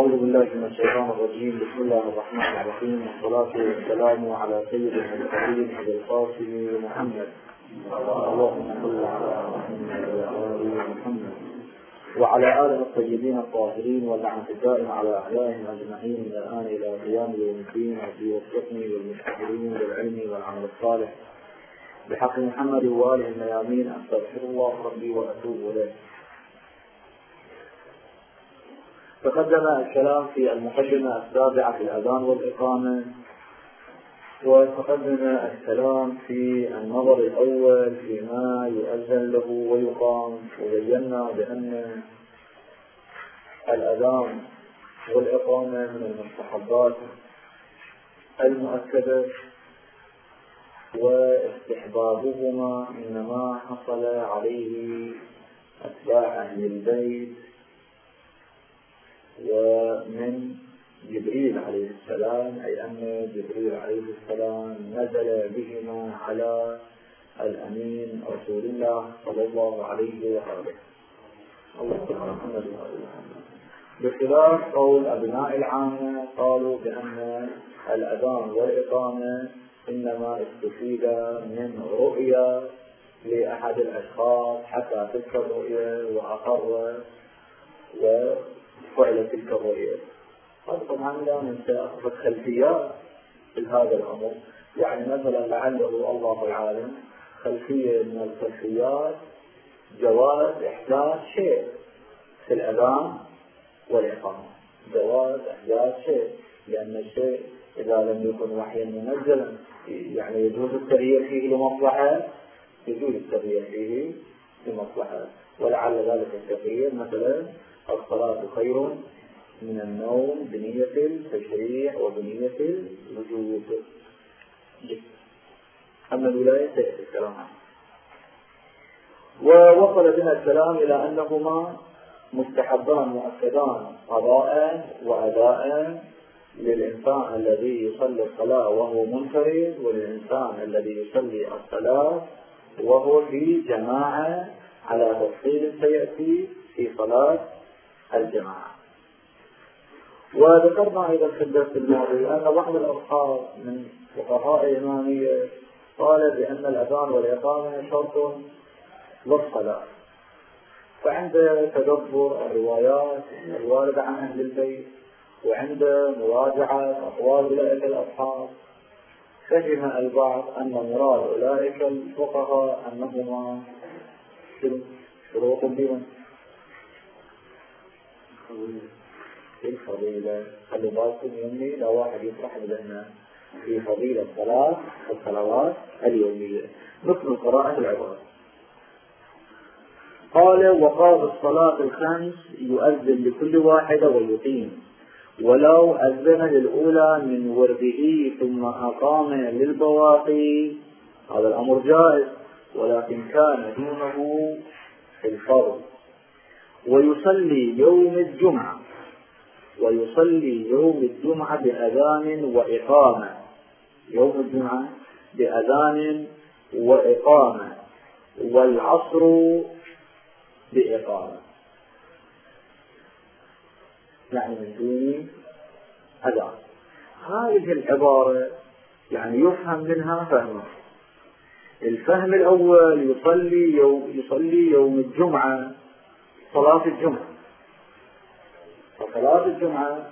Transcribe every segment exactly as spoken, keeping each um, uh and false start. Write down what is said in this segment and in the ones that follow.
أعوذ بالله من الشيطان الرجيم. بسم الله الرحمن الرحيم، والصلاة والسلام على سيد المرسلين أبي القاسم محمد. اللهم صل على محمد وآل محمد وعلى آله الطيبين الطاهرين واللعنة الدائمة على أعدائهم أجمعين من الآن إلى قيام يوم الدين. ويوفقني والمستقبلين بالعلم والعمل الصالح بحق محمد وآله الميامين. أستغفر الله ربي وأتوب إليه. تقدم الكلام في المقدمة السابعة في الأذان والإقامة، وتقدم الكلام في النظر الأول فيما يؤذن له ويقام، وبينا بأن الأذان والإقامة من المستحبات المؤكدة، واستحبابهما إنما حصل عليه أتباع أهل البيت ومن جبريل عليه السلام، أي أن جبريل عليه السلام نزل بهما على الأمين رسول الله صلى الله عليه وآله وسلم، بخلاف قول أبناء العامة قالوا بأن الأذان والإقامة إنما استفيد من رؤيا لأحد الأشخاص حتى تلك الرؤيا وأقر وفعل تلك الرؤيا. هذا طبعا لا ننسى خلفيات في هذا الأمر، يعني مثلا لعله الله العالم خلفية من الخلفيات جواز إحداث شيء في الأذان والإقامة، جواز إحداث شيء، لأن الشيء إذا لم يكن وحيا منزلا يعني يجوز التغيير فيه لمصلحة، يجوز التغيير فيه لمصلحة، ولعل ذلك التغيير مثلا الصلاة خير من النوم بنية التشريع وبنية الوجود. أما الولاية سيأتي الكلام عنه. ووصل بنا الكلام إلى أنهما مستحبان مؤكدان قضاء وأداء للإنسان الذي يصلي الصلاة وهو منفرد، وللإنسان الذي يصلي الصلاة وهو في جماعة، على تفصيل سيأتي في صلاة الجماعة. وذكرنا أيضا في الدرس الماضي أن بعض الأصحاب من فقهاء الإمامية قال بأن الأذان والإقامة شرط للصلاة، فعند تدبر الروايات الواردة عن أهل البيت وعند مراجعة أقوال أولئك الأصحاب فهم البعض أن مراد أولئك الفقهاء أنهما شروط بهم في الفضيلة. خلوا بالكم يومي لا واحد يفرح لنا في فضيلة الصلاة والصلوات اليومية مثل القراءة العبارة. قال: وقام الصلاة الخمس يؤذن لكل واحدة ويقيم، ولو أذن للأولى من ورده ثم أقام للبواقي هذا الأمر جائز، ولكن كان دونه في الفرض. ويصلي يوم الجمعة ويصلي يوم الجمعة بأذان وإقامة، يوم الجمعة بأذان وإقامة، والعصر بإقامة، يعني من دون أذان. هذه العبارة يعني يفهم منها فهمه. الفهم الأول يصلي يوم, يصلي يوم الجمعة صلاة الجمعة، وصلاة الجمعة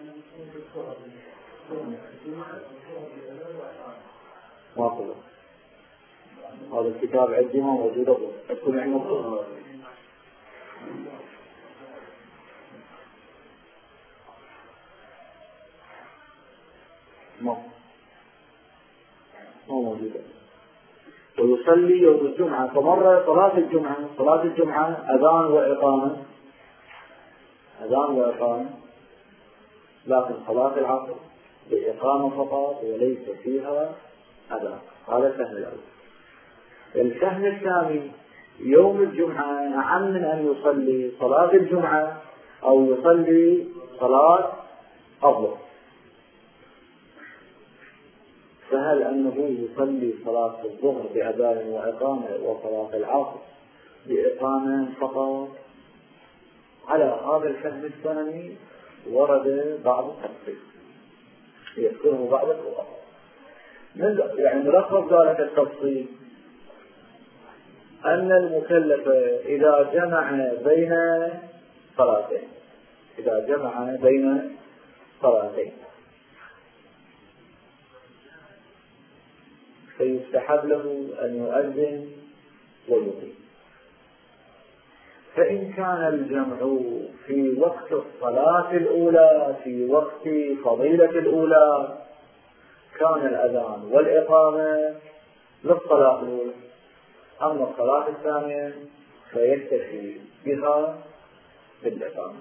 ما قلت هذا الكتاب عندي ما موجود أقول عنه ما ما موجود. ويصلي يوم الجمعة، فمرة صلاة الجمعة صلاة الجمعة أذان وإقامة، أذان وإقامة، لكن صلاة العصر بإقامة فقط وليس فيها أذان. هذا الفهم الأول. الفهم الثاني يوم الجمعة نعم من أن يصلي صلاة الجمعة أو يصلي صلاة الظهر، فهل أنه يصلي صلاة الظهر بأذان وإقامة وصلاة العصر بإقامة فقط؟ على هذا الفهم الثاني ورد بعض التفصيل يذكره بعض الفقهاء. يعني ملخص ذلك التفصيل أن المكلف إذا جمع بين صلاتين إذا جمع بين صلاتين فيستحب له أن يؤذن ويقيم. فإن كان الجمع في وقت الصلاة الأولى في وقت فضيلة الأولى كان الأذان والإقامة للصلاة الأولى، أما الصلاة الثانية فيكتفي بها بالإقامة.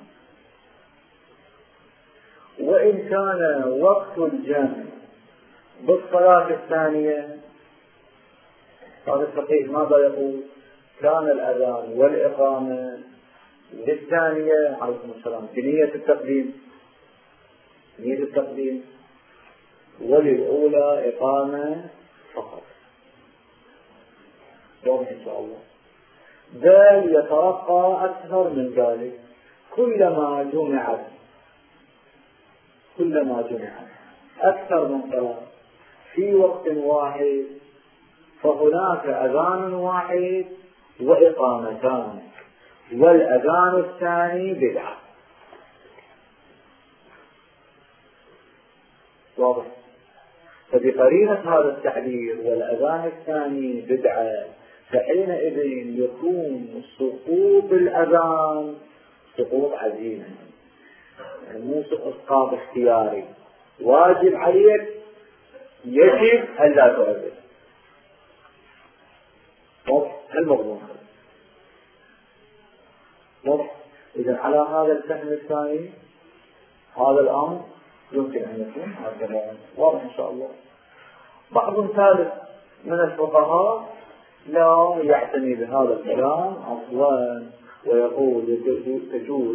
وإن كان وقت الجمع بالصلاة الثانية هذا الفقيه ماذا يقول؟ كان الأذان والإقامة للثانية عليكم السلام بنية التقديم نية التقديم وللأولى إقامة فقط. يوم إن شاء الله بل يترقى أكثر من ذلك. كلما جمعت كلما جمعت أكثر من صلاة في وقت واحد فهناك أذان واحد وإقامتان والأذان الثاني بدعة. واضح؟ فبقرينة هذا التعبير والأذان الثاني بدعة فحينئذ يكون سقوط الأذان سقوط عزيمة، يعني مو سقوط اختياري، واجب عليك يجب أن لا تؤذن. واضح؟ المضمون واضح؟ إذا على هذا الفهم الثاني هذا الأمر يمكن أن يكون هكذا. واضح إن شاء الله. بعض ثالث من الفقهاء لا يعتني بهذا الكلام أصلا ويقول تجوز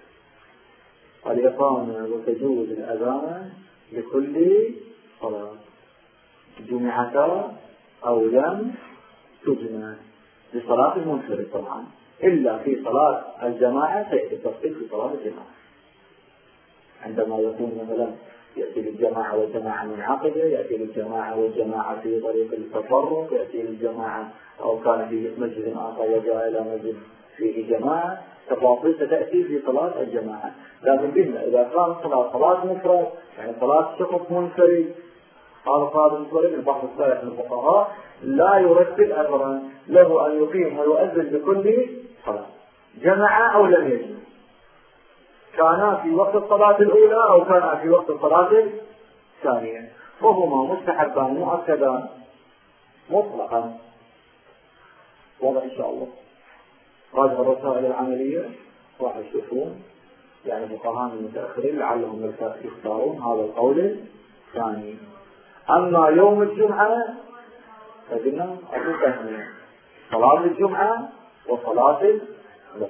الإقامة وتجوز الأذان لكل صلاة جمعتا أو لم تجمع، لصلاة المنفرد طبعا، إلا في صلاة الجماعة سيأتي التفصيل في صلاة الجماعة عندما يكون مثلا يأتي للجماعة والجماعة منعقدة، يأتي للجماعة والجماعة في طريق التفرق، يأتي للجماعة أو كان في مسجد آخر وجاء إلى مسجد فيه جماعة. تفاصيل ستأتي في صلاة الجماعة. لكن بنا إذا كان صلاة صلاة مفرد يعني صلاة شخص منفرد هذا صلاة منفرد البحث الثالث من الفقهاء لا يرتب أمرا له أن يقيم ويؤذن بكل صلاة جمع أو لم يجمع، كان في وقت الصلاة الأولى أو كان في وقت الصلاة الثانية، فهما مستحبان مؤكدان مطلقا. واضح إن شاء الله. هذه الرسائل العملية راح يشوفون يعني فقهاء المتأخرين لعلهم يختارون هذا القول الثاني. أما يوم الجمعة فقلنا أقول تهنئة صلاة الجمعة وصلاة الظهر.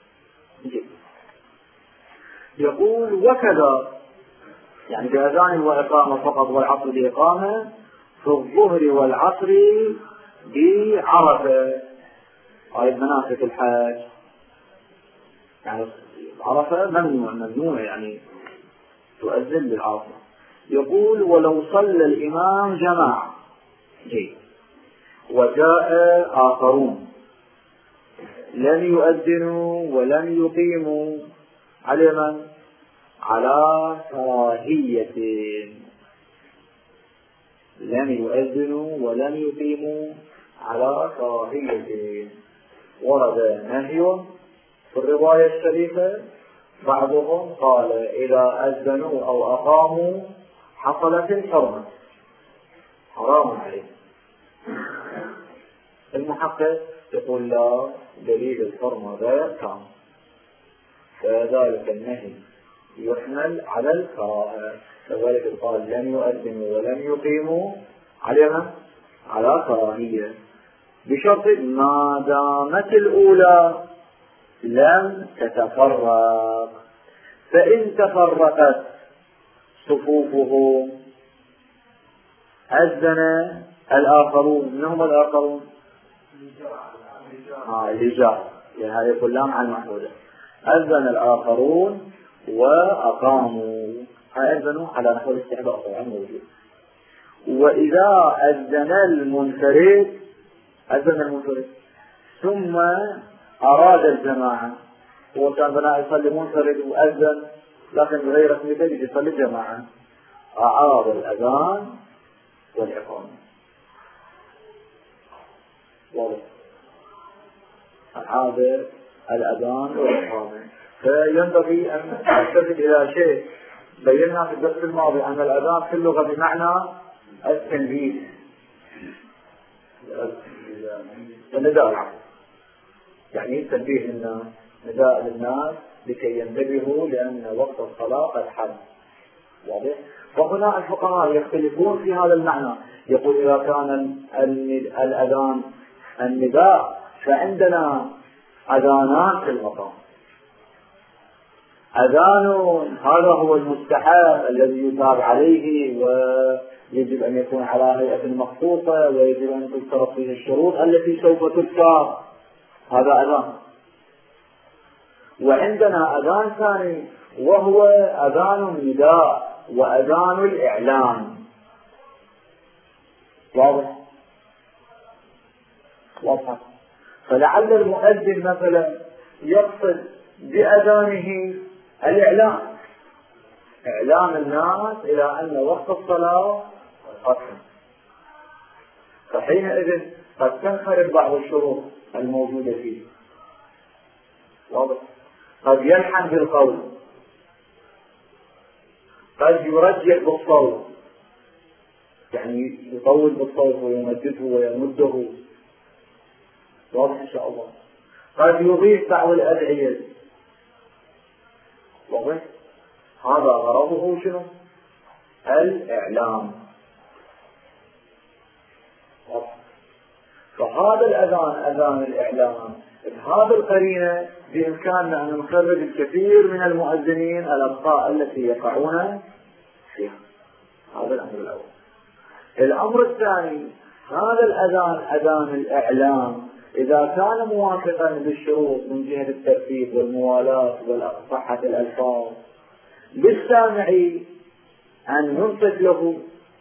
يقول وكذا يعني بأذان وإقامة فقط والعصر بإقامة في الظهر والعصر بعرفة. هاي مناسك الحج يعني عرفة ممنوع ممنوع يعني تؤذن بالعرفة. يقول ولو صلى الإمام جماعة جيد وجاء آخرون لم يؤذنوا ولم يقيموا على من؟ على كراهية. لم يؤذنوا ولم يقيموا على كراهية. ورد نهي في الرواية الشريفة بعضهم قال إذا أذنوا أو أقاموا حصلت الحرمة حرام عليه. المحقق يقول لا دليل الحرمة غير كام، فذلك النهي يحمل على الكراهة. كذلك قال لم يؤذنوا ولم يقيموا على على كراهية بشرط ما دامت الأولى لم تتفرق. فإن تفرقت صفوفهم أذن الآخرون. من هم الآخرون؟ آه الرجال، يعني هذه كلهم عن محمودة. أذن الآخرون وأقاموا أذنوا على نحو الاستحباب طبعا موجود. وإذا أذن المنفرد أذن المنفرد ثم أراد الجماعة، هو كان بنا يصلي منفرد وأذن لكن بغير رسميته يصلي جماعة، أعاد الأذان والإقامة. واضح؟ أعاد الأذان والإقامة. فينبغي أن نستند إلى شيء بينا في الدرس الماضي أن الأذان في اللغة بمعنى التنبيه، النداء، يعني تنبيه الناس، نداء للناس لكي ينتبهوا لأن وقت الصلاة قد حان. واضح؟ وهنا الفقهاء يختلفون في هذا المعنى، يقول إذا كان الأذان النداء فعندنا أذانان في المقام. أذان هذا هو المستحب الذي يتاب عليه ويجب أن يكون على هيئة مخصوصة ويجب أن تشترط فيه الشروط التي سوف تذكر، هذا أذان. وعندنا أذان ثاني وهو أذان النداء وأذان الإعلان. واضح؟ واضح. فلعل المؤذن مثلا يقصد بأذانه الإعلان، إعلام الناس إلى أن وقت الصلاة قد حان، فحينئذ قد تنخرط بعض الشروط الموجودة فيه. واضح؟ قد يلحن بالقول، قد يرجع بالصوت، يعني يطول بالصوت ويمدده ويمده. واضح إن شاء الله. قد يضيف بعض الأدعية. واضح؟ هذا غرضه شنو؟ الإعلام. واضح؟ فهذا الأذان أذان الإعلام، هذا القرينة بإمكاننا أن نخرج الكثير من المؤذنين الأخطاء التي يقعون فيها. هذا الأمر الأول. الأمر الثاني، هذا الأذان أذان الإعلام إذا كان موافقا بالشروط من جهة الترتيب والموالاة وصحة الألفاظ، بالسامع أن ينصت له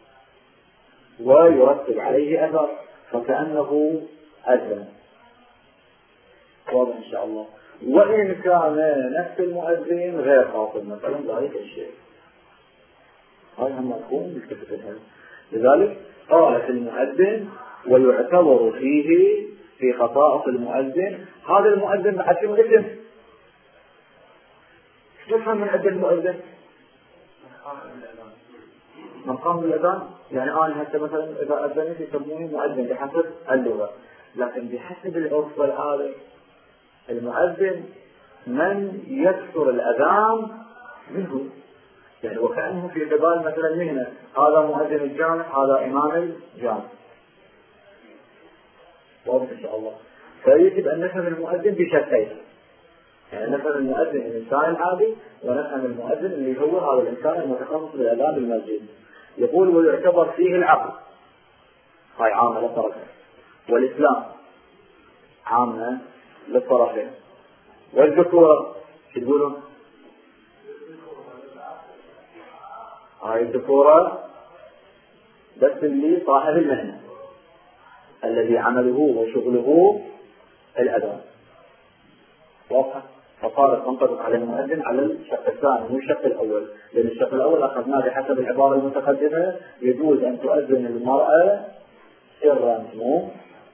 ويرتب عليه أثر فكأنه أذن. واضح إن شاء الله. وإن كان نفس المؤذن غير خاطب مثلا ذلك الشيء، هذا هم مفهوم بالكتاب. لذلك قال في المؤذن ويعتبر فيه في خصائص المؤذن. هذا المؤذن بعد شو اسم؟ شو نفهم من عند المؤذن؟ مقام الأذان. يعني أنا حتى مثلا إذا أذنت يسموني مؤذن بحسب اللغة، لكن بحسب العرف والعادة المؤذن من يكثر الأذان منه، يعني وكأنه في قبال مثلا مهنة، هذا مؤذن الجامع هذا إمام الجامع. واضح إن شاء الله. فيجب أن نفهم المؤذن بشكلين، يعني نفهم المؤذن الإنسان العادي ونفهم المؤذن اللي هو هذا الإنسان المتخصص بالأذان بالمسجد. يقول ويعتبر فيه العقل، هاي عامة للطرفين، والإسلام عامة للطرفين، والذكورة شو تقولون؟ هاي الذكورة بس اللي صاحب المهنة الذي عمله وشغله الأذان. واضح؟ فصارت تنطبق على المؤذن على الشق الثاني مو الشق الأول، لأن الشق الأول أخذناه بحسب العبارة المتقدمة يجوز أن تؤذن المرأة سرا مو،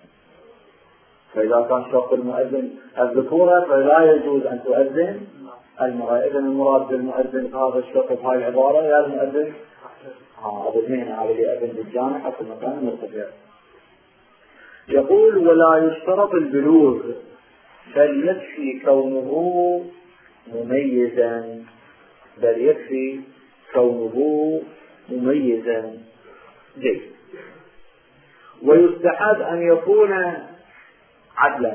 فإذا كان شق المؤذن الذكورة فلا يجوز أن تؤذن المرأة. إذن المراد بالمؤذن هذا الشق بهاي العبارة يا المؤذن ها أبو مهنة على اللي يؤذن بالجامع حتى المكان المرتفع. يقول ولا يشترط البلوغ بل يكفي كونه مميزا، بل يكفي كونه مميزا. جيد. ويستحب أن يكون عدلا،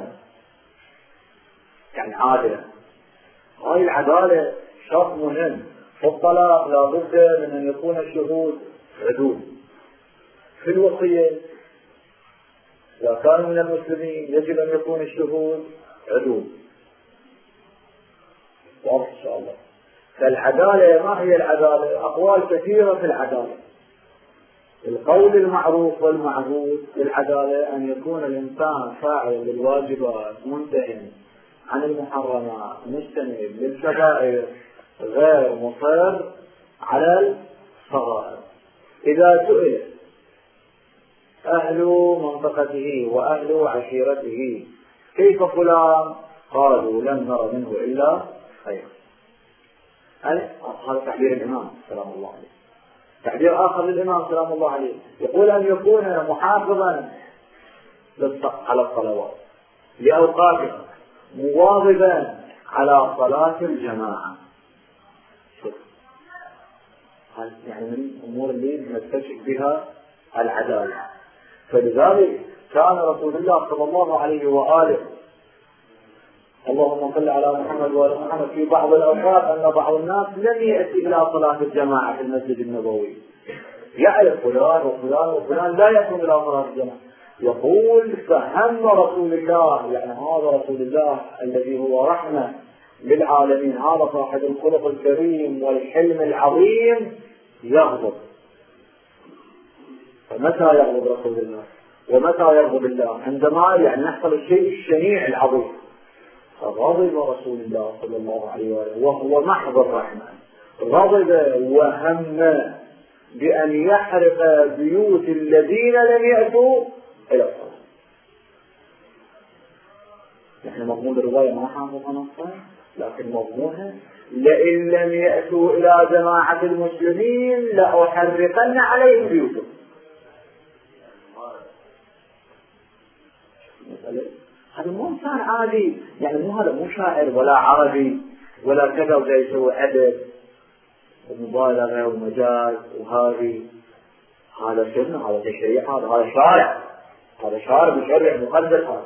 يعني عادلا. هاي العدالة شرط مهم. في الطلاق لا بد من أن يكون الشهود عدول. في الوصية إذا كانوا من المسلمين يجب أن يكون الشهود عدول. واضح إن شاء الله. فالعدالة ما هي العدالة؟ أقوال كثيرة في العدالة. القول المعروف والمعهود بالعدالة أن يكون الإنسان فاعل للواجبات منتهٍ عن المحرمات مجتنب للكبائر غير مصر على الصغائر. إذا سئل أهل منطقته وأهل عشيرته كيف فلان؟ قالوا لم نر منه إلا خير. هذا تعبير الإمام سلام الله عليه. تعبير آخر للإمام سلام الله عليه يقول أن يكون محافظا على الصلوات لأوقاتها مواظبا على صلاة الجماعة. شوف يعني من الأمور اللي نستشف بها العدالة. فلذلك كان رسول الله صلى الله عليه وآله اللهم صل على محمد وآل محمد في بعض الأوقات أن بعض الناس لم يأتي إلى صلاة الجماعة في المسجد النبوي، يعرف فلان وفلان وفلان لا يكون إلى صلاة الجماعة، يقول فهم رسول الله، يعني هذا رسول الله الذي هو رحمة للعالمين، هذا صاحب الخلق الكريم والحلم العظيم، يغضب. فمتى يغضب رسول الله ومتى يغضب الله؟ عندما يعني يحصل الشيء الشنيع العظيم. فغضب رسول الله صلى الله عليه وآله وهو محض الرحمة، غضب وهم بأن يحرق بيوت الذين لم يأتوا إلى الصلاة. نحن مضمون الرواية ما حافظ نصا، لكن مضمونها لئن لم يأتوا إلى جماعة المسلمين لأحرقن عليهم بيوتهم. هذا مو إنسان عادي، يعني مو هذا مو شاعر ولا عربي ولا كذا وجاي يسوي أدب ومبالغة ومجاز وهذه. هذا سنة، هذا تشريع، هذا هذا شارع، هذا شارع مشرع مقدس. هذا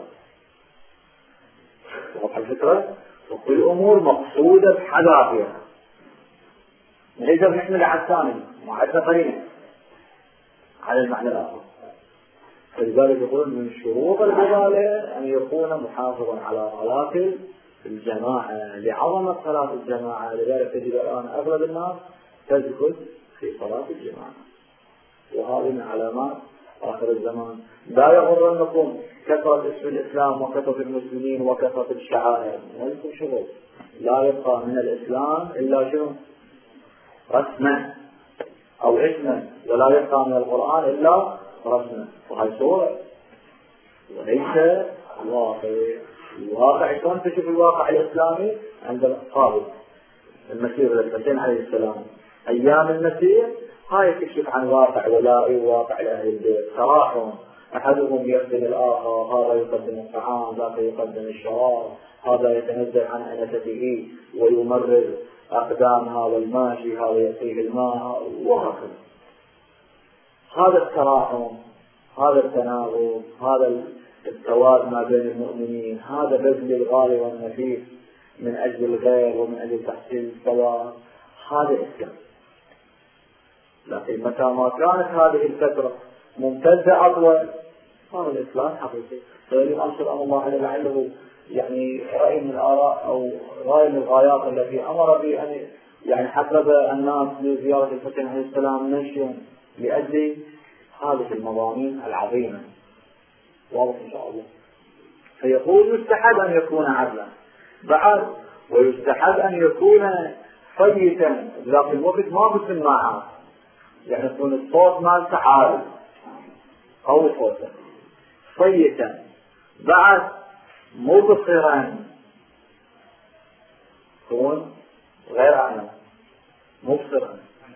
واضح الفكرة؟ وكل أمور مقصودة بحذافيرها. إذا نحمل على الثاني معدة قرينة على المعنى الآخر. فلذلك يقول من شروط العدالة أن يكون محافظا على صلاة الجماعة لعظمة صلاة الجماعة. لذلك تجد الآن أغلب الناس تدخل في صلاة الجماعة، وهذه من علامات آخر الزمان. لا يغرنكم كثرة اسم الإسلام وكثرة المسلمين وكثرة الشعائر، ولكم شروط. لا يبقى من الإسلام إلا شنو؟ رسما أو اسما، ولا يبقى من القرآن إلا رسما. وهي صورة وليس واقع. الواقع شلون تشوف الواقع الإسلامي عند قابل المسيح الحسين عليه السلام؟ أيام المسيح هاي تكشف عن واقع ولائي وواقع لأهل البيت، تراحم، أحدهم يخدم الآخر، هذا يقدم الطعام، ذاك يقدم الشراب، هذا يتنزل عن أنفته ويمرر أقدامها والماشي، هذا يأتيه الماء، وهكذا. هذا التراحم، هذا التناغم، هذا التواد ما بين المؤمنين، هذا بذل الغالي والنفيس من أجل الغير ومن أجل تحصيل الثواب، هذا الإسلام. لكن متى ما كانت هذه الفترة ممتدة أطول، هذا الإسلام حقيقي. فالإمام سلام الله عليه لعله يعني رأي من الآراء أو غاية من الغايات التي أمر بأن يعني حبب الناس لزيارة الحسين عليه السلام نشيا لأجل هذه المضامين العظيمة. واضح إن شاء الله. فيقول يستحب أن يكون عدلا بعد، ويستحب أن يكون صيتا، لكن الوقت ما بالسماعات، يعني يكون الصوت مالته عالي أو صوته صيتا. بعد مبصرا، يكون غير أعلم مبصرا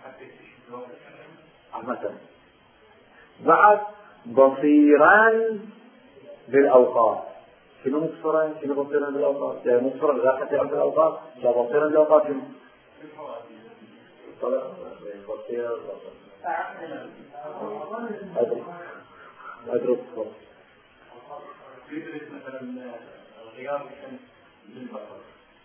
مثلا. بعد بصيرا بالأوقات. شنو مبصرا؟ شنو بصيرا بالأوقات؟ يعني مبصرا لا حتى يعرف الأوقات، لا بصيرا بالأوقات. شنو؟ بصير أدرك أدرك يدرك مثلا غياب للبصر.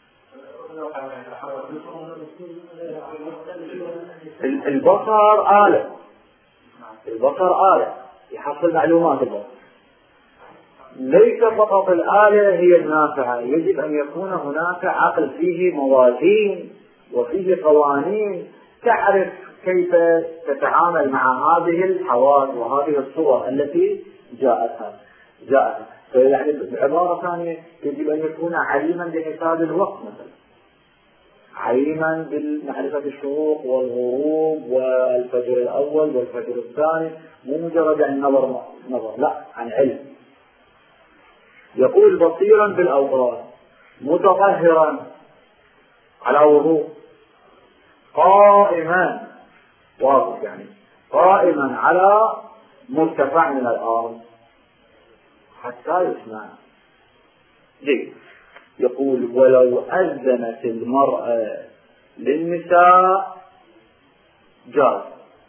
البصر آلة، البصر آلة يحصل معلومات. البصر ليس فقط الآلة هي النافعة، يجب أن يكون هناك عقل فيه موازين وفيه قوانين تعرف كيف تتعامل مع هذه الحوادث وهذه الصور التي جاءتها جاءتها فيعني بعبارة ثانية يجب أن يكون عليما بحساب الوقت مثلا، عليما بمعرفة الشروق والغروب والفجر الأول والفجر الثاني، مو مجرد عن نظر نظر لا، عن علم. يقول بصيرا بالأوقات، متطهرا على وضوء، قائما واضح يعني قائما على مرتفع من الأرض حتى يسمع. جيد. يقول ولو أذنت المرأة للنساء جاز،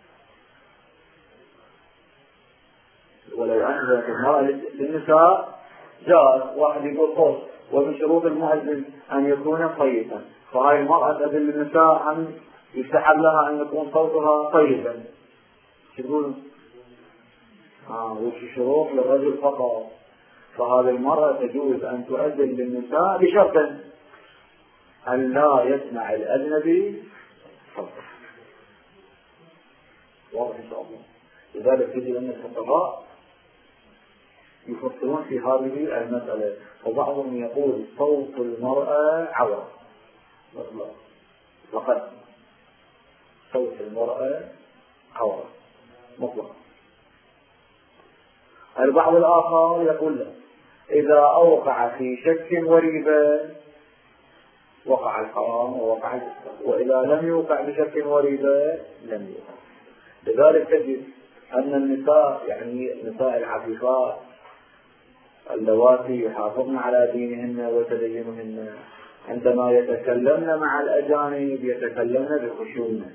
ولو أذنت المرأة للنساء جاز. واحد يقول خوش ومن شروط المؤذن أن يكون طيبا، فهاي المرأة تأذن للنساء أن يستحب لها أن يكون صوتها طيبا. يقول آه وش شروط للرجل فقط، فهذه المرأة تجوز أن تؤذن للنساء بشرط أن لا يسمع الأجنبي صوته. واضح إن شاء الله. لذلك يجب أن الفقهاء يفصلون في هذه المسألة، وبعضهم يقول صوت المرأة عورة مطلق، فقط صوت المرأة عورة مطلق. البعض الآخر يقول له إذا أوقع في شك وريبة وقع الحرام ووقع الإسلام، وإذا لم يوقع بشك وريبة لم يوقع. لذلك تجد أن النساء يعني النساء العفيفات اللواتي يحافظن على دينهن وتدينهن عندما يتكلمن مع الأجانب يتكلمن بخشونة،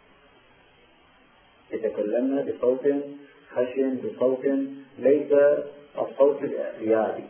يتكلمن بصوت خشن، بصوت ليس الصوت الاعتيادي.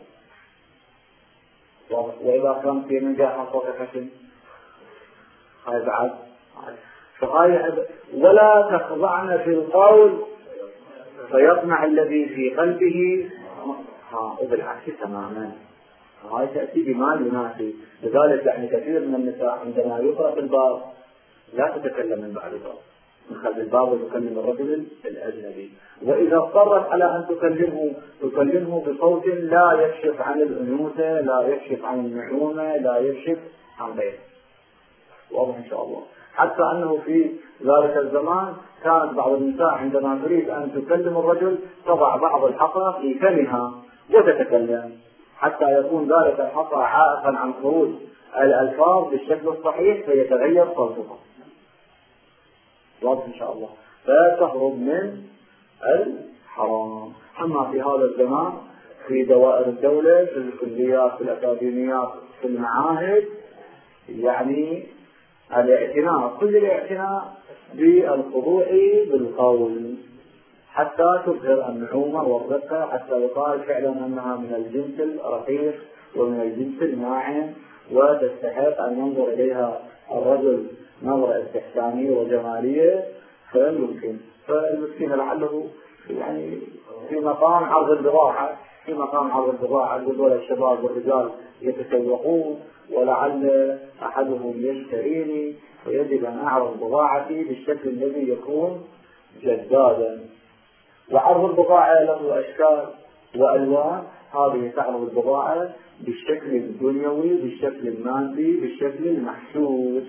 وإذا كان في نجاح صوت خشن هذا بعد فهاي. ولا تخضعن في القول فيطمع الذي في قلبه، ها وبالعكس تماما، هاي تأتي بما يناسب. لذلك يعني كثير من النساء عندما يقرأ في الباب لا تتكلم من بعد الباب، من خلف الباب وتكلم الرجل الأجنبي، وإذا اضطرت على أن تكلمه تكلمه بصوت لا يكشف عن الأنوثة، لا يكشف عن النعومة، لا يكشف عن غيره. واضح إن شاء الله. حتى أنه في ذلك الزمان كانت بعض النساء عندما تريد أن تكلم الرجل تضع بعض الحصى في فمها وتتكلم حتى يكون ذلك الحصى عائقا عن خروج الألفاظ بالشكل الصحيح فيتغير صوتها. واضح إن شاء الله. فتهرب من الحرام. أما في هذا الزمان في دوائر الدولة، في الكليات، في الأكاديميات، في المعاهد، يعني الاعتناء كل الاعتناء بالخضوع بالقول حتى تظهر النعومة والرقة، حتى يقال فعلا أنها من الجنس الرقيق ومن الجنس الناعم وتستحق أن ينظر إليها الرجل نظرة استحسانية وجمالية فيمكن. فالمسكين لعله يعني في مقام عرض البضاعة، في مقام عرض البضاعة يقول الشباب والرجال يتسوقون ولعل أحدهم يشتريني فيجب أن أعرض بضاعتي بالشكل الذي يكون جذابا. وعرض البضاعة له أشكال وألوان، هذه تعرض البضاعة بالشكل الدنيوي، بالشكل المادي، بالشكل المحسوس،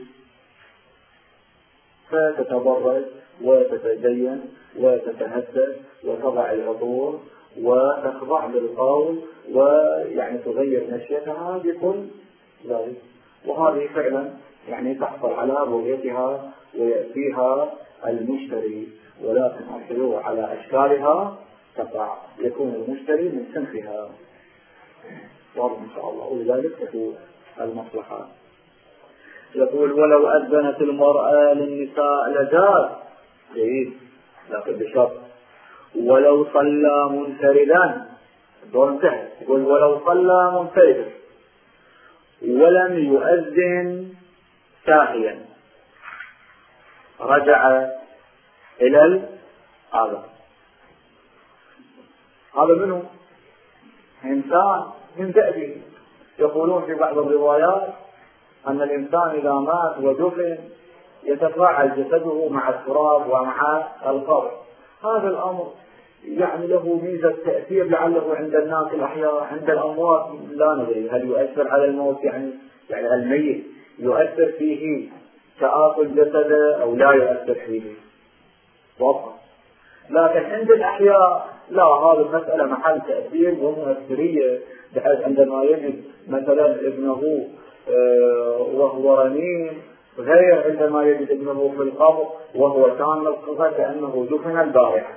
فتتبرج وتتزين وتتهدد وتضع العطور وتخضع بالقول ويعني تغير نشيتها بكل ذلك. وهذه فعلا يعني تحصل على رؤيتها ويأتيها المشتري، ولكن الحلول على أشكالها تقع، يكون المشتري من صنفها. واضح إن شاء الله. ولذلك تكون المصلحة. يقول ولو أذنت المرأة للنساء لجاز، جيد لكن بشرط ولو صلى منفردا. الدور انتهى. يقول ولو صلى منفردا ولم يؤذن ساهيا رجع إلى الآذان. هذا منه إنسان من دأبه. يقولون في بعض الروايات أن الإنسان إذا مات ودفن يتفاعل جسده مع التراب ومع القبر. هذا الأمر يعني له ميزة تأثير لعله عند الناس الأحياء، عند الأموات لا ندري هل يؤثر على الموت، يعني يعني الميت يؤثر فيه تآكل جسده أو لا يؤثر فيه واضح. لكن عند الأحياء لا، هذه المسألة محل تأثير ومؤثرية، بحيث عندما يجد مثلا ابنه وهو رنين غير عندما يجد ابنه في القبر وهو تام القضاء كأنه دفن البارحة.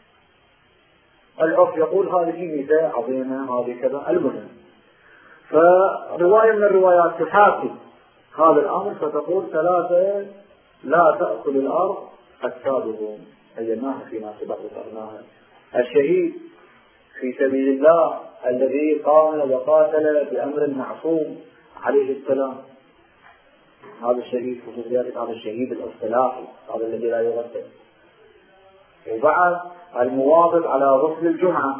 الأخ يقول هذه ميزة عظيمة، هذه كذا. المهم، فرواية من الروايات تحاكي هذا الأمر فتقول ثلاثة لا تأكل الأرض أجسادهم، أيناها فيما سبق ذكرناها. الشهيد في سبيل الله الذي قام وقاتل بأمر معصوم عليه السلام، هذا الشهيد خصوصيات هذا الشهيد الاصطلاحي، هذا الذي لا يغسل. وبعد المواظب على غسل الجمعة،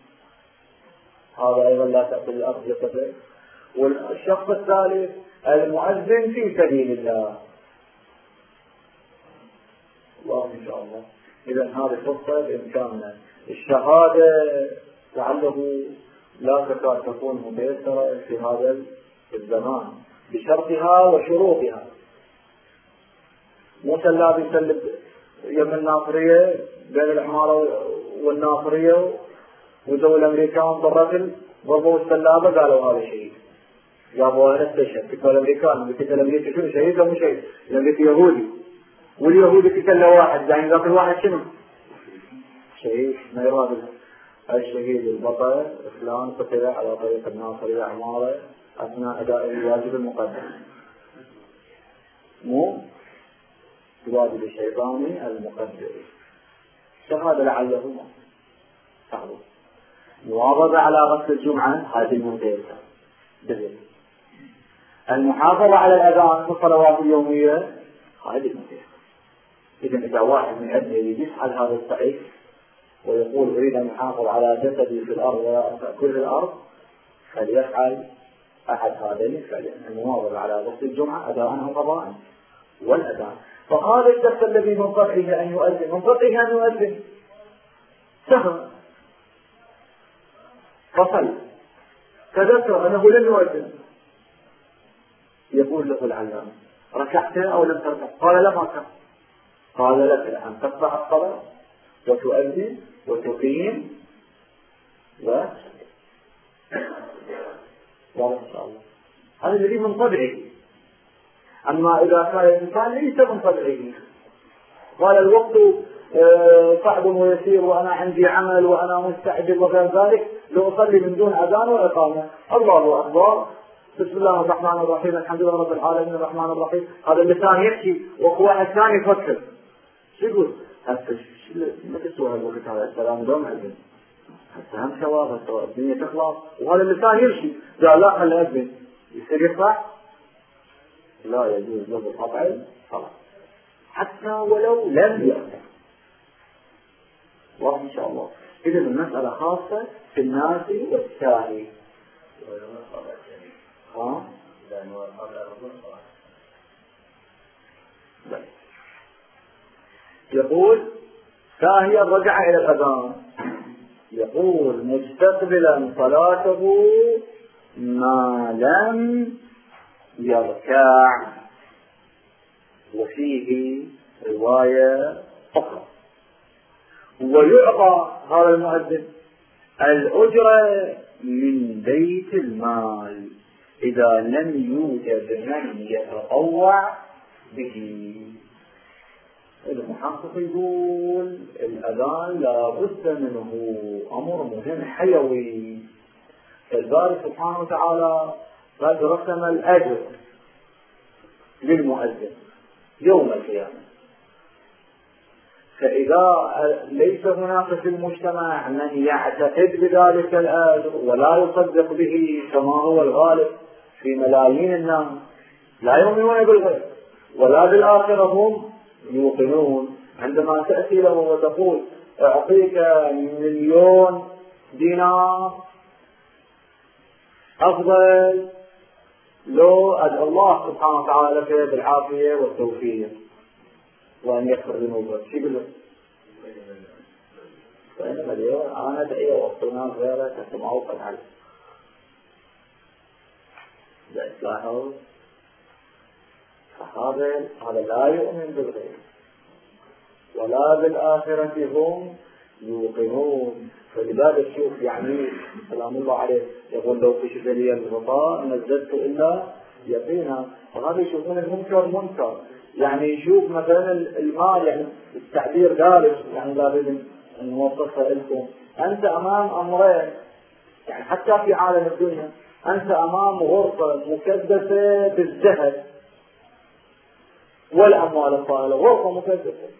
هذا أيضا لا تأكل الأرض جسده. والشخص الثالث المؤذن في سبيل الله. الله إن شاء الله. إذا هذه فرصة بإمكاننا. الشهادة لعله لا تكاد تكون متيسرة في هذا الزمان بشرطها وشروطها. موسى الذي يسلب يم الناصرية بين العمارة والناصرية وزوج الأمريكان ضربوا ضربوا السلابة قالوا هذا شهيد. جابوا هنا استشهد. كتب الأمريكان كتب الأمريكي شنو شهيد أو مش شهيد؟ الأمريكي يهودي واليهودي كتب له واحد، يعني ذاك الواحد شنو؟ شهيد. ما يراد الشهيد البطل فلان قتل على طريق الناصرية عمارة أثناء أداء الواجب المقدس، مو الواجب الشيطاني المقدس. شهادة لعله صعب. مواظبة على غسل الجمعة هذه الممتازة. المحافظة على الأذان في الصلوات اليومية هذه الممتازة. إذا إذا واحد من أبنائه يسعى هذا الصعيد ويقول أريد أن أحافظ على جسدي في الأرض وكل الأرض فليفعل أحد هذين الفعلين: المواظبة على غسل الجمعة أداء أو قضاء، والأذان. فهذا الشخص الذي من طبعه أن يؤذن من طبعه أن يؤذن سهل فصل تذكر أنه لم يؤذن، يقول له العلامة: ركعت أو لم تركع؟ قال: لم أركع. قال: لك أن تقطع الصلاة وتؤذن وتقيم و واضح إن شاء الله. هذا الذي من طبعه. أما إذا كان الإنسان ليس من طبعه، قال الوقت صعب ويسير وأنا عندي عمل وأنا مستعجل وغير ذلك، لأصلي من دون أذان وإقامة، الله أكبر، بسم الله الرحمن الرحيم، الحمد لله رب العالمين الرحمن الرحيم، هذا اللسان يحكي وواحد ثاني يفكر. شو يقول؟ هسه ما تسوى هالوقت هذا السلام دوم أذن، هسه هم ثواب، هسه الدنيا تخلص، وهذا اللسان يمشي، قال لا خلي أذن، يصير يطلع؟ لا يجوز له قطع الصلاة حتى ولو لم يأذن. واضح إن شاء الله. إذا المسألة خاصة في الناس والساهي. ها؟ يقول: ساهيا رجع إلى الأذان، يقول: مستقبلا صلاته ما لم يركع. وفيه رواية أخرى: ويعطى هذا المؤذن الأجرة من بيت المال إذا لم يوجد من يتطوع به. المحقق يقول الأذان لا بد منه، أمر مهم حيوي. الباري سبحانه وتعالى قد رسم الأجر للمؤذن يوم القيامة، فإذا ليس هناك في المجتمع من يعتقد بذلك الأجر ولا يصدق به كما هو الغالب في ملايين الناس، لا يؤمنون بالغيب ولا بالآخرة هم يوقنون. عندما تأتي له وتقول: أعطيك مليون دينار أفضل لو أدعو الله سبحانه وتعالى لك بالعافية والتوفيق وأن يغفر ذنوبك، شو يقول لك؟ فإنما اليوم أنا أدعي وأخطنا غيرك أنت معوقا عليه. إذا تلاحظ فهذا هذا لا يؤمن بالغيب ولا بالآخرة هم يوقنون. فلذلك شوف يعني سلام الله عليه يقول لو كشف لي الغطاء نزلت إلا يقينا. فهذا يشوفون المنكر منكر. يعني يشوف مثلا المال، يعني التعبير دارج يعني لابد أن نوصفها لكم. أنت أمام أمرين، يعني حتى في عالم الدنيا أنت أمام غرفة مكدسة بالذهب والأموال الطائلة، غرفة مكدسة،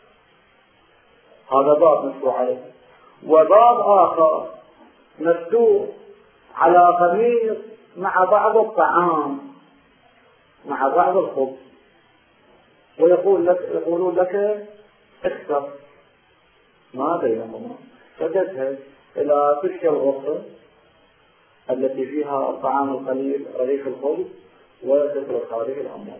هذا باب مفتوح عليه. وباب آخر مفتوح على خمير مع بعض الطعام مع بعض الخبز، ويقول لك يقولون لك اختر ما بينهما، فتذهب إلى تلك الغرفة التي فيها الطعام القليل رغيف الخبز وتترك هذه الأموال.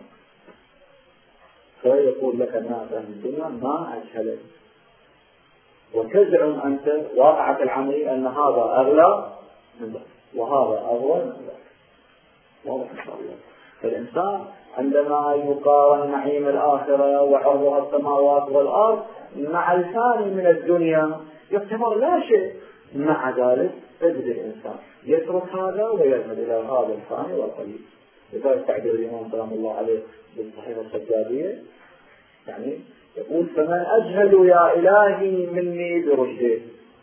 فيقول لك الناس أهل الدنيا ما أجهلك، وتزعم أنت واقعة العملي أن هذا أغلى من ذلك وهذا أغلى من ذلك. واضح إن شاء الله. فالإنسان عندما يقارن نعيم الآخرة وعرضها السماوات والأرض مع الثاني من الدنيا يعتبر لا شيء، مع ذلك تجد الإنسان يترك هذا ويذهب إلى هذا الثاني والقليل. لذلك تعبير الإمام سلام الله عليه بالصحيفة السجادية يعني يقول فمن أجهل يا إلهي مني برشدك،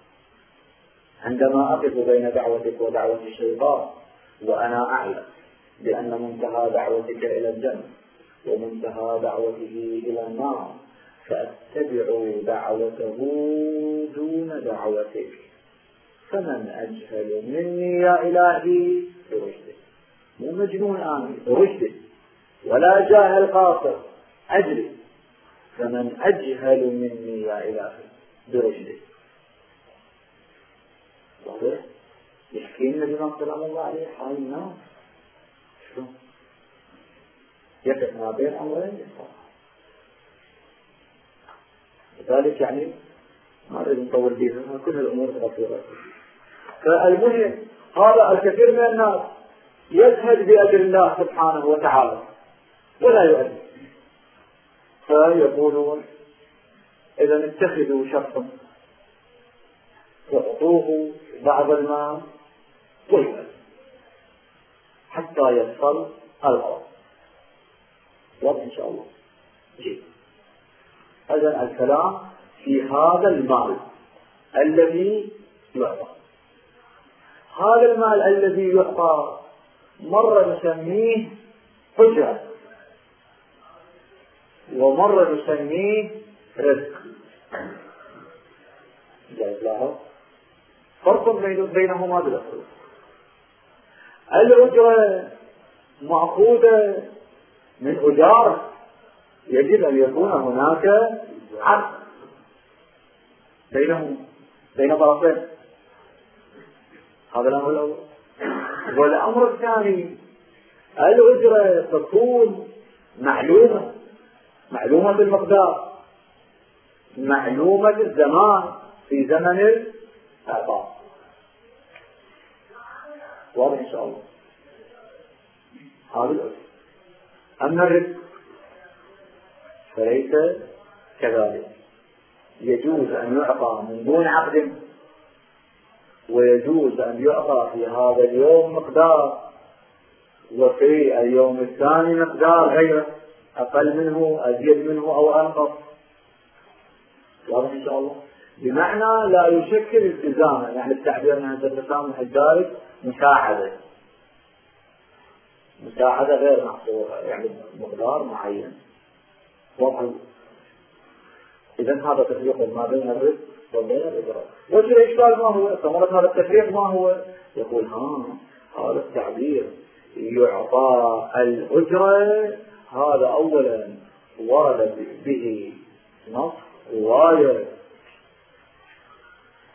عندما أقف بين دعوتك ودعوة الشيطان وأنا أعلم بأن منتهى دعوتك إلى الجنة ومنتهى دعوته إلى النار، فأتبع دعوته دون دعوتك، فمن أجهل مني يا إلهي برشدك. مو مجنون آمي برشدك، ولا جاهل قاصر أجري، فمن أجهل مني يا إلهي برشدك. واضح؟ يحكي لنا الإمام سلام الله عليه حال الناس شو يقف ما بين أمرين الصراحة. لذلك يعني ما نريد نطول فيها، كل الأمور غفيرة. فالمهم هذا الكثير من الناس يزهد بأجر الله سبحانه وتعالى ولا يؤدي، فيقولون إذا اتخذوا شخصا واعطوه بعض المال ويؤدي حتى يصل الغرض. واضح إن شاء الله. جيد. إذن الكلام في هذا المال الذي يعطى. هذا المال الذي يعطى مرة نسميه حجة ومرة نسميه رزق. جايز لاحظ فرق بينهما بالأصل. الأجرة مأخوذة من أجارة، يجب أن يكون هناك عقد بينهم بين طرفين. هذا الأمر الأول. والأمر الثاني الأجرة تكون معلومة معلومة المقدار، معلومة الزمان في زمن الإعطاء. واضح إن شاء الله. هذا الأجر. أما الرزق فليس كذلك، يجوز أن يعطى من دون عقد، ويجوز أن يعطى في هذا اليوم مقدار وفي اليوم الثاني مقدار غيره، أقل منه أزيد منه أو أنقص. واضح إن شاء الله. بمعنى لا يشكل التزاما، يعني التعبير عن هذا التسامح الدارج مساعدة مساعدة غير محصورة، يعني مقدار معين. واضح. إذن هذا تفريق ما بين الرزق وبين الإجراء. وجه الإشكال ما هو؟ ثمرة هذا التفريق ما هو؟ يقول ها هذا التعبير يعطى الأجرة، هذا أولا ورد به نص رواية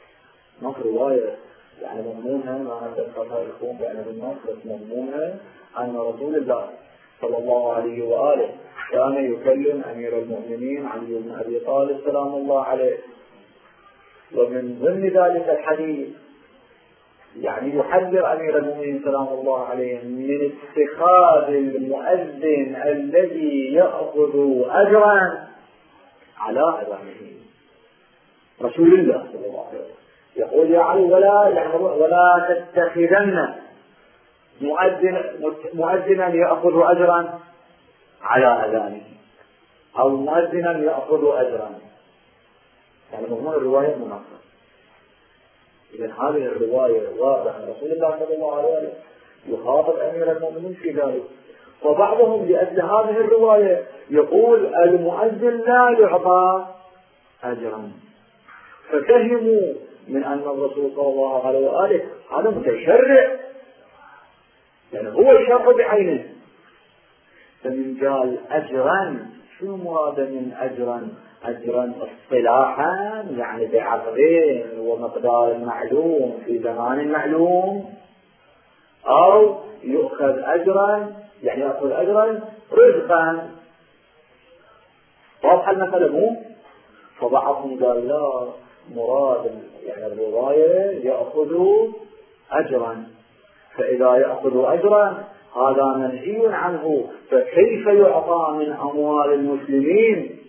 نص رواية يعني مضمونها ما نتفقها يكون بأن النص بس مضمونها أن رسول الله صلى الله عليه وآله كان يكلم أمير المؤمنين علي بن أبي طالب سلام الله عليه، ومن ضمن ذلك الحديث يعني يحذر أمير المؤمنين سلام الله عليه من اتخاذ المؤذن الذي يأخذ أجرا على أذانه. رسول الله صلى الله عليه وسلم يقول يا علي ولا يعني ولا تتخذن مؤذن مؤذنا يأخذ أجرا على أذانه، أو مؤذنا يأخذ أجرا، يعني مضمون الرواية مناقض. إذا هذه الرواية واضحة رسول الله صلى الله عليه وسلم يخاطب أمير المؤمنين في ذلك. وبعضهم لأجل هذه الرواية يقول المؤذن لا يعطى أجرا، ففهموا من أن الرسول صلى الله عليه وآله هذا متشرع، يعني هو الشرع بعينه. فمن قال أجرا شو مراد من أجرا؟ أجرا اصطلاحا يعني بعقدين ومقدار معلوم في زمان معلوم، أو يؤخذ أجرا يعني يأخذ أجرا رزقا. واضح المسألة مو؟ فبعضهم قال لا مراد يعني الرواية يأخذ أجرا، فإذا يأخذ أجرا هذا منهي عنه، فكيف يعطى من أموال المسلمين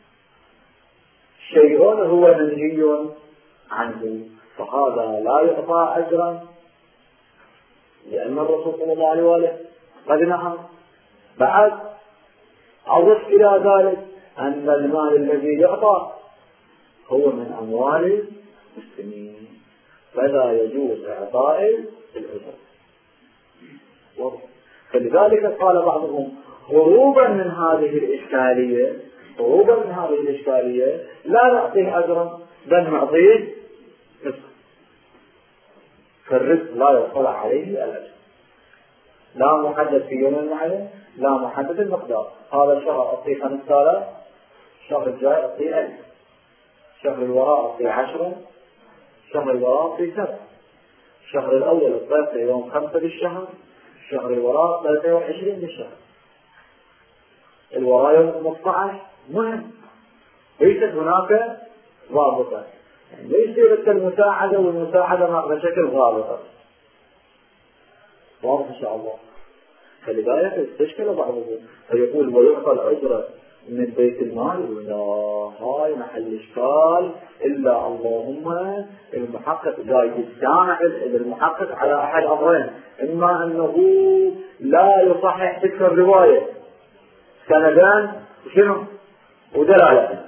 شيء هو منهي عنه؟ فهذا لا يعطى أجرا، لأن الرسول صلى الله عليه وآله قد نهى. بعد أضف إلى ذلك أن المال الذي يعطى هو من أموال المسلمين، فلا يجوز إعطاء الأجر. فلذلك قال بعضهم هروبا من هذه الإشكالية هروبا من هذه الإشكالية لا نعطيه أجرا بل نعطيه رزق، فالرزق لا يطلع عليه الأجر، لا محدد في يوم معين، لا محدد المقدار. هذا الشهر أعطيه خمسة آلاف، الشهر الجاي أعطيه ألف، الشهر الوراء أعطيه عشرة، الشهر الوراء أعطيه سبعة، الشهر الأول أعطيه يوم خمسة بالشهر، الشهر الوراء ثلاثة وعشرين بالشهر، الوراء يوم خمسة عشر. مهم ليست هناك ضابطة، يعني ليس يرد المساعدة والمساعدة مع بشكل ضابطة. واضح إن شاء الله. فلذلك استشكل بعضهم فيقول ويعطى الأجرة من بيت المال، لا هاي محل إشكال، إلا اللهم المحقق جاي يستعمل المحقق على أحد أمرين: إما أنه لا يصحح تلك الرواية سندان شنو ودلالة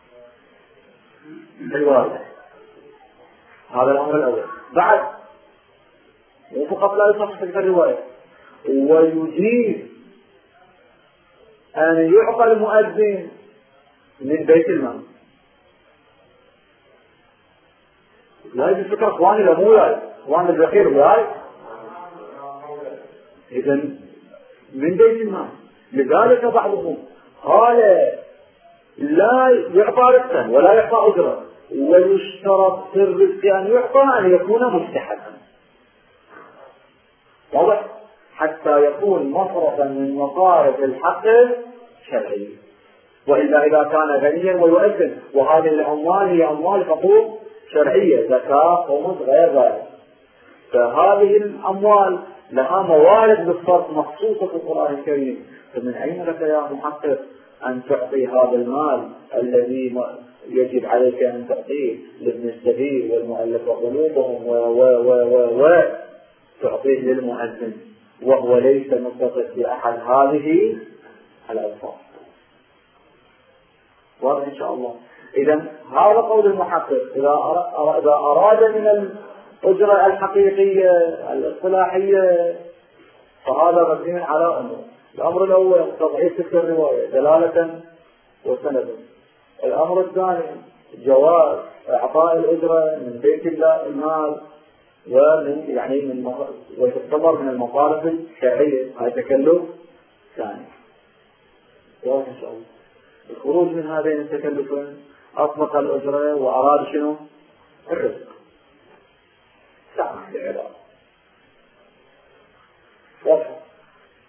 الواضح، هذا الأمر الأول. بعد مو فقط لا يصحح تلك الرواية، ويجيب أن يعطى المؤذن من بيت المال. لا يجب فكرة اخواني لا مو لاي اخواني البخير لاي، إذن من بيت المال. لذلك بعضهم قال لا يعطى رزقا ولا يعطى أجرا، ويشترط في الرزق أن يعطى أن يكون مستحقا، واضح، حتى يكون مصرفا من مصارف الحق الشرعي. وإلا إذا كان غنيا ويؤذن وهذه الأموال هي أموال حقوق شرعية، زكاة خمس غير ذلك، فهذه الأموال لها موارد بالصرف مخصوصة في القرآن الكريم، فمن أين لك يا محقق أن تعطي هذا المال الذي يجب عليك أن تعطيه لابن السبيل والمؤلف قلوبهم و و و و و تعطيه للمؤذن وهو ليس متصف بأحد هذه الألفاظ؟ واضح إن شاء الله. إذا هذا قول المحقق. إذا إذا أراد من الأجرة الحقيقية الاصطلاحية فهذا مبني على أمر. الأمر الأول تضعيف تلك الرواية دلالة وسندا. الأمر الثاني جواز إعطاء الأجرة من بيت المال ومن يعني من وتعتبر من المصارف الشرعية، هذا تكلف ثاني. واضح إن شاء الله. الخروج من هذين التكلفين أطلق الأجرة وأراد شنو؟ الرزق. سامح العبارة. واضح.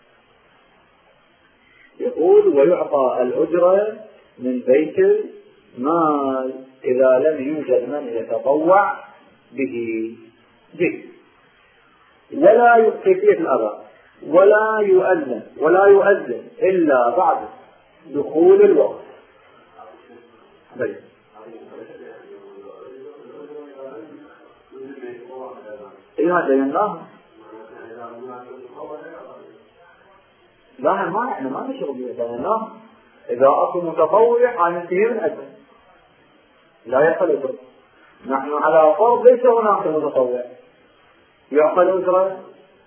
ويعطى الأجرة من بيت المال إذا لم يوجد من يتطوع به به. ولا كيفية الأذان ولا يؤذن ولا يؤذن إلا بعد دخول الوقت. بي. إيه هذا ينام؟ لا ما إحنا ما نشغل بيه ينام. إذا أكو متطوع عن الدين أذن لا يأخذ أجرة. نحن على فرض ليس هناك متطوع يأخذ أجرة.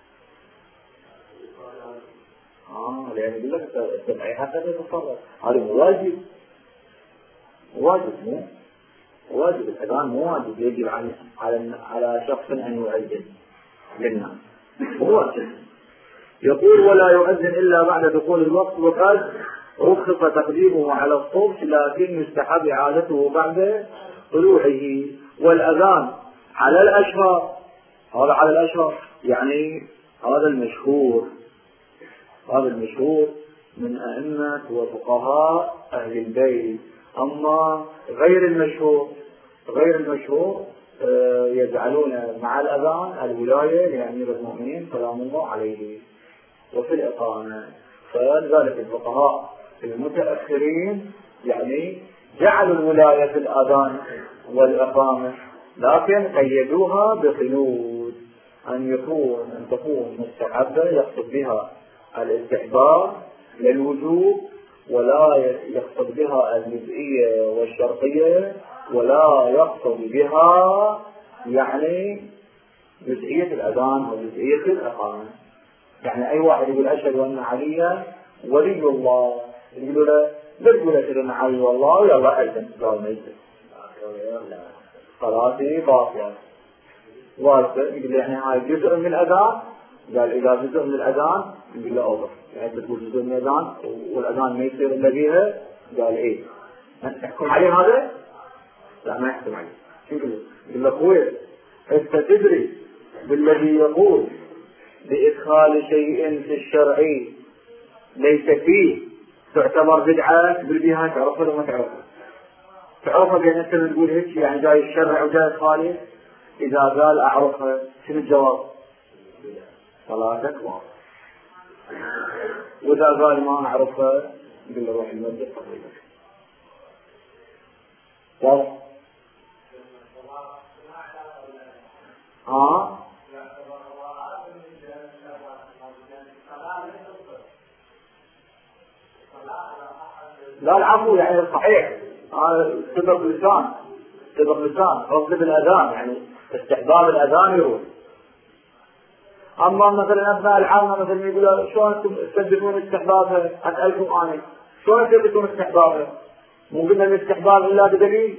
آه لأن يقول لك التبعي حتى يتصرف هذا واجب واجب مو واجب. الأذان مو واجب يجب على على على شخص أن يؤذن للناس هو واجب. يقول ولا يؤذن إلا بعد دخول الوقت وقد رخص تقديمه على الصبح لكن يستحب إعادته بعد طلوعه. والأذان على الأشهر هذا على الأشهر يعني هذا المشهور هذا المشهور من أئمة وفقهاء أهل البيت. أما غير المشهور غير المشهور يجعلون مع الأذان الولاية لأمير المؤمنين سلام الله عليه وفي الإقامة. فلذلك الفقهاء المتأخرين يعني جعلوا الولاية في الأذان والإقامة لكن قيدوها بقيود أن يكون أن تكون مستحبة يقصد بها الاستحباب للوجوب ولا يقصد بها الجزئية والشرطية ولا يقصد بها يعني جزئية الأذان وجزئية الإقامة. يعني أي واحد يقول أشهد أن عليا ولي الله يقول له لا تقول أشهد أن علي والله يلا أذن قال ما يصير صلاتي باطلة. وارث يقول يعني هاي جزء من الأذان قال إذا جزء من الأذان يقول له أوضح يعني تقول جزء من الأذان والأذان ما يصير إلا بيها قال إيه تحكم عليه هذا؟ لا ما يحكم عليه. شو يقول يقول لك هو أنت تدري بالذي يقول بإدخال شيء في الشرع ليس فيه تعتبر بدعة بالبيها تعرفه ولا ما تعرفه؟ تعرفه بأن أنت تقول هيك يعني جاي الشرع وجاي إدخاله. إذا قال أعرفه شنو الجواب؟ صلاتك واضحة. وإذا قال ما أعرفه يقول له روح المسجد قبلك واضح؟ ها؟ لا العفو يعني صحيح سبب لسان سبب لسان قصد بالأذان يعني استحباب الأذان يروح. أما مثلا أبناء العامة مثلا يقولوا شلون أنتم تثبتون استحبابها؟ أسألكم أنا شلون تثبتون استحبابها؟ مو قلنا الاستحباب إلا بدليل؟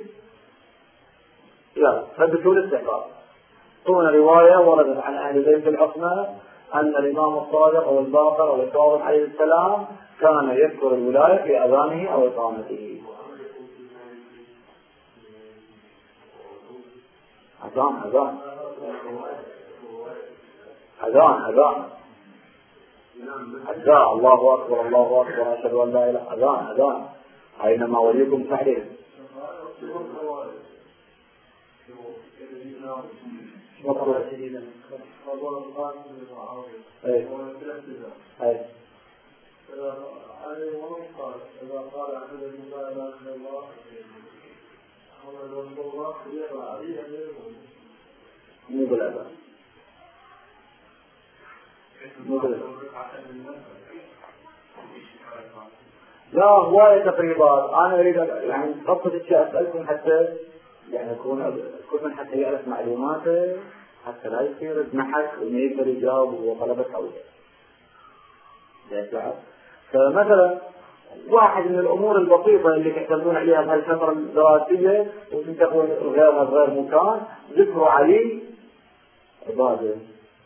لا ثبتوا الاستحباب. هنا رواية وردت عن أهل بيت العصمة أن الإمام الصادق أو الباقر أو الكاظم عليه السلام كان يذكر الولاية في أذانه أو إقامته. أذان أذان أذان أذان أذان الله أكبر الله أكبر أشهد أن لا إله أذان أذان أينما وليكم فعليه. مطلوب أي أي إذا قال أحد لا إله إلا الله مو بالأذان مو بالأذان لا هواية تقريبات. أنا أريد يعني قصة الشيء أسألكم حتى يعني يكون كل من حتى يعرف معلوماته حتى لا يصير اتنحك وما يقدر يجاوب وهو طلبة حوله. فمثلا واحد من الأمور البسيطة اللي تعتمدون عليها بهالفترة الدراسية وتكون غيرها غير مكان ذكر علي عبادة.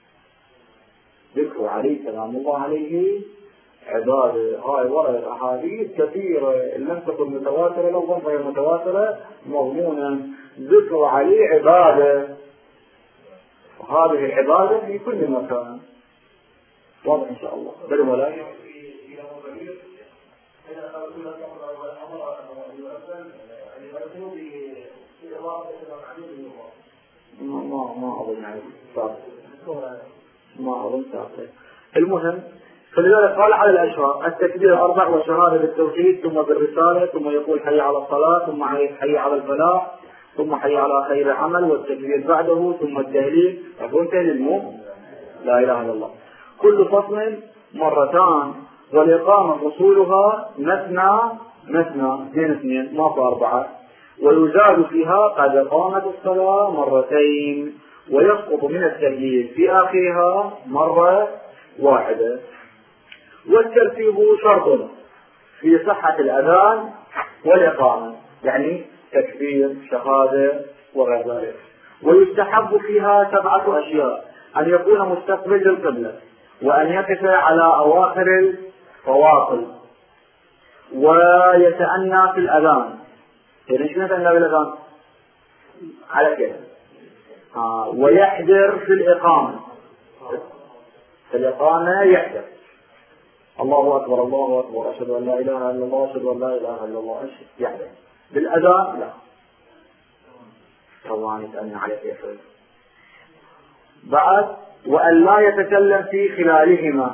ذكر علي سلام الله عليه عبادة. هاي وردت أحاديث كثيرة لم تكن متواترة لو ظن غير متواترة مضمونا. ذكر علي عبادة وهذه العبادة في كل مكان واضح إن شاء الله. بل ولا ما ما أظن يعني ما أظن ثابت. المهم فلذلك قال على الأشهر التكبير أربع وشهادة بالتوحيد ثم بالرسالة ثم يقول حي على الصلاة ثم حي على الفلاح ثم حي على خير عمل والتكبير بعده ثم التهليل. يقول تهليل مو لا إله إلا الله. كل فصل مرتان والإقامة أصولها مثنى مثنى اثنين اثنين ما في أربعة ويزاد فيها قد قامت الصلاة مرتين ويسقط من التهليل في آخرها مرة واحدة. والترتيب شرط في صحة الأذان والإقامة يعني تكبير شهادة وغير ذلك. ويستحب فيها سبعة أشياء: أن يكون مستقبل للقبلة وأن يقف على أواخر الفواصل ويتأنى في الأذان. يعني شنو يتأنى في الأذان؟ على كده آه. ويحذر في الإقامة في الإقامة يحذر الله أكبر الله أكبر أشهد أن لا إله إلا الله أشهد أن لا إله إلا الله أشهد يحذر. بالأذان لا طبعا يتأنى على كده. بعد وأن لا يتكلم في خلالهما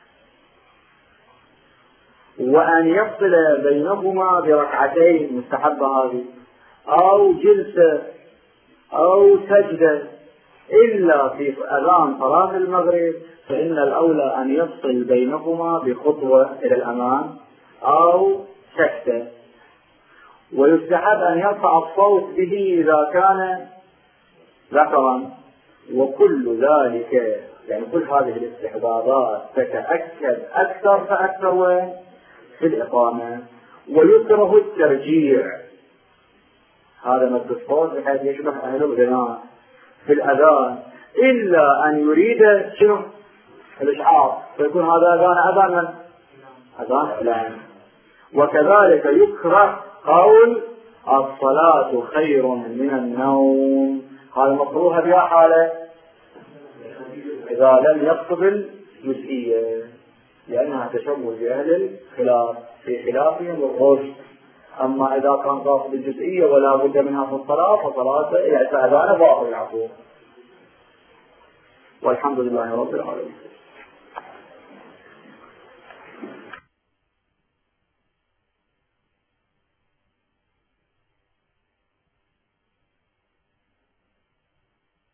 وأن يفصل بينهما بركعتين مستحبة هذه أو جلسة أو سجدة إلا في أذان صلاة المغرب فإن الأولى أن يفصل بينهما بخطوة إلى الأمام أو سكتة. ويستحب أن يرفع الصوت به إذا كان ذكرا. وكل ذلك يعني كل هذه الاستحبابات تتأكد أكثر فأكثر وين؟ في الإقامة. ويكره الترجيع هذا مد الصوت بحيث يشبه أهل الغناء في الأذان إلا أن يريد شنو؟ الإشعار فيكون هذا أذان أذان من؟ أذان إعلان. وكذلك يكره قول الصلاة خير من النوم. هذا مكروه بها حالة إذا لم يقصد الجزئية لأنها تشمل بأهل الخلاف في خلافهم والرشد. أما إذا كان قاصد الجزئية ولا بد منها في الصلاة فصلاة يعني فأذان باطل العفو. والحمد لله رب العالمين.